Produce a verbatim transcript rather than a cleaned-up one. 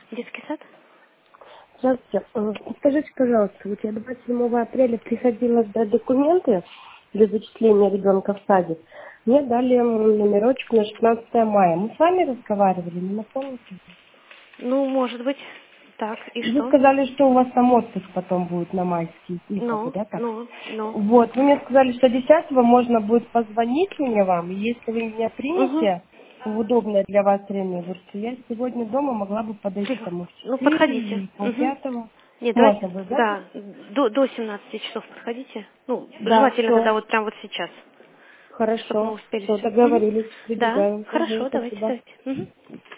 Детский сад? Здравствуйте. Э, Скажите, пожалуйста, вот я двадцать седьмого апреля приходила сдать документы для зачисления ребенка в садик. Мне дали м, номерочек на шестнадцатое мая. Мы с вами разговаривали, не напомните? Ну, может быть. Так, и Вы что? сказали, что у вас там отпуск потом будет на майские, ну, как бы, Ну, да, так? ну, ну. Вот, вы мне сказали, что десятого можно будет позвонить мне вам, и если вы меня Угу. примете в удобное для вас время, говорю, что я сегодня дома могла бы подойти Тихо. там и в Ну, четыре подходите. или Угу. полпятого. Нет, Можно давайте, будет, да? да, до, до семнадцати часов подходите. Ну, Да, желательно тогда все, вот прям вот сейчас, чтобы мы хорошо, успели все, все. Угу. договорились, Да, прибегаем. Угу, хорошо, давайте, спасибо. давайте. Угу.